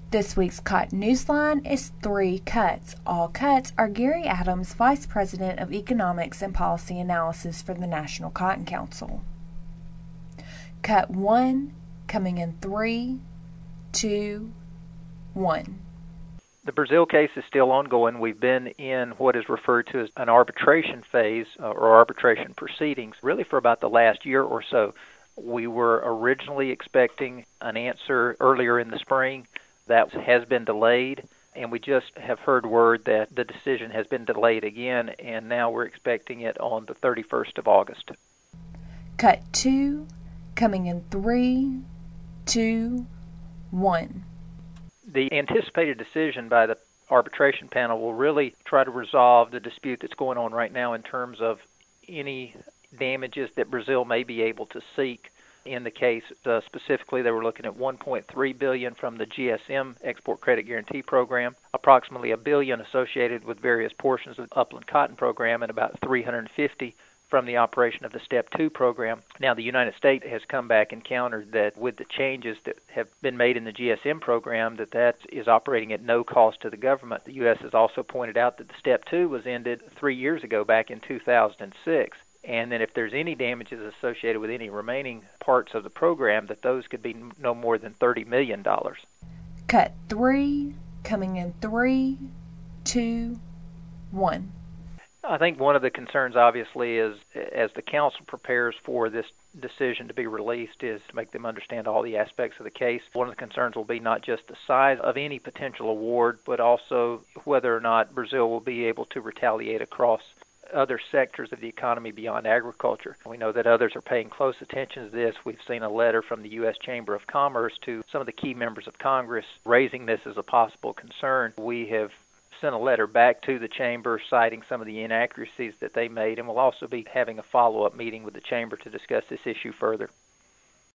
This week's Cotton Newsline is 3 cuts. All cuts are Gary Adams, Vice President of Economics and Policy Analysis for the National Cotton Council. Cut 1, coming in 3, 2, 1. The Brazil case is still ongoing. We've been in what is referred to as an arbitration phase or arbitration proceedings really for about the last year or so. We were originally expecting an answer earlier in the spring. That has been delayed, and we just have heard word that the decision has been delayed again, and now we're expecting it on the 31st of August. Cut 2, coming in 3, 2, 1. The anticipated decision by the arbitration panel will really try to resolve the dispute that's going on right now in terms of any damages that Brazil may be able to seek. In the case, specifically, they were looking at $1.3 billion from the GSM Export Credit Guarantee Program, approximately $1 billion associated with various portions of the Upland Cotton Program, and about $350 from the operation of the Step 2 program. Now, the United States has come back and countered that with the changes that have been made in the GSM program, that is operating at no cost to the government. The U.S. has also pointed out that the Step 2 was ended 3 years ago, back in 2006. And then if there's any damages associated with any remaining parts of the program, that those could be no more than $30 million. Cut 3, coming in 3, 2, 1. I think one of the concerns, obviously, is as the council prepares for this decision to be released, is to make them understand all the aspects of the case. One of the concerns will be not just the size of any potential award, but also whether or not Brazil will be able to retaliate across other sectors of the economy beyond agriculture. We know that others are paying close attention to this. We've seen a letter from the U.S. Chamber of Commerce to some of the key members of Congress raising this as a possible concern. We have sent a letter back to the Chamber citing some of the inaccuracies that they made, and we'll also be having a follow-up meeting with the Chamber to discuss this issue further.